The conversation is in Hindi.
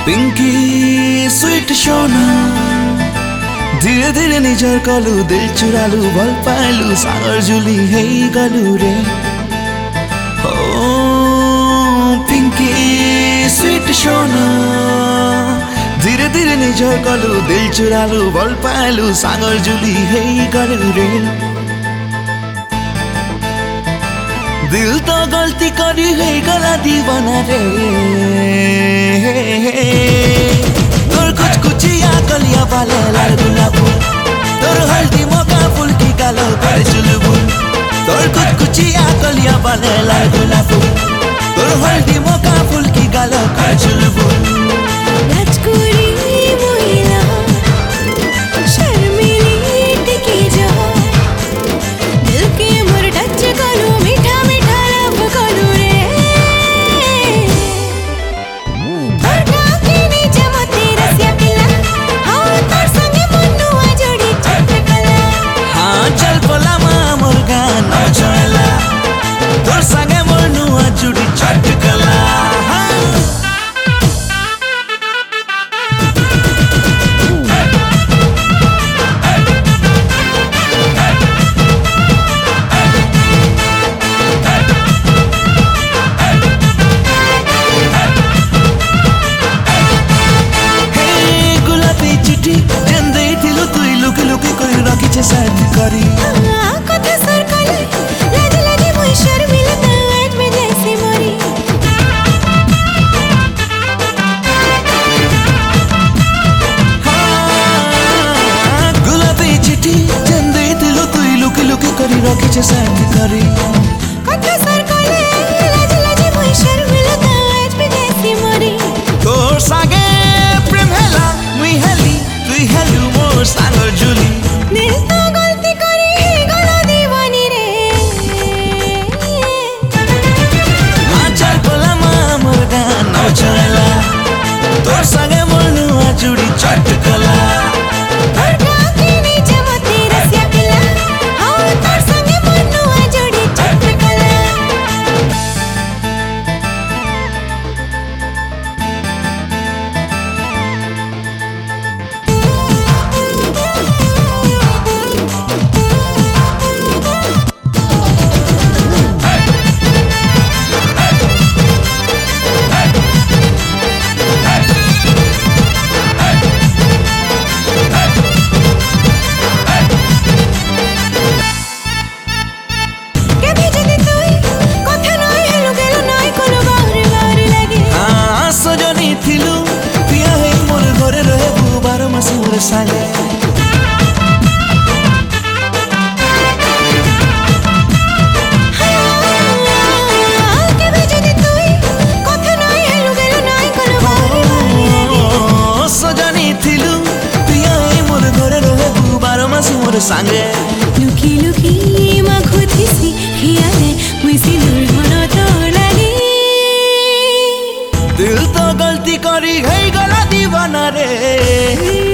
पिंकी स्वीट सोना धीरे धीरे निजर कलु दिल चुरालु भल पालु सागर जुली है गलु रे ओ पिंकी स्वीट सोना धीरे धीरे निजर कलु दिल चुरालु भल पालु सागर जुली है गलु रे दिल तो गलती करी है गला दीवाना रे तोर कुछ कुचिया कलिया वाले लाल गुलाब तोर हल्दी मोका फूल की कालो कर चुलबु तोर कुछ कुचिया कलिया वाले लाल गुलाब तोर हल्दी मोका फूल की कालो कर चुलबु साथ करी कथा सर कले लाज लागे मुई शर्मिला आज में जैसे मोरी गुलाबी चिट्ठी चंदे दिलो तुई लुकी लुकी करी रखी छे साथ करी कथा सर कले लाज लागे मुई शर्मिला आज में जैसे मोरी तोर सागे प्रेम हेला मुई हेली तुई हेलु मोर सागर जुली दिल तो गलती करी है गला दीवानी रे चल पला मोर गान चला तोर संगे मोर नुआ जुड़ी चटकला सागे सजनी थिलु पिया मोर घरे रहबु 12 मास मोर संगे लुकी लुकी माखो थिसी खियाले मुई सिंदूर घन तोर लागी दिल तो गलती करी है गला दीवाना रे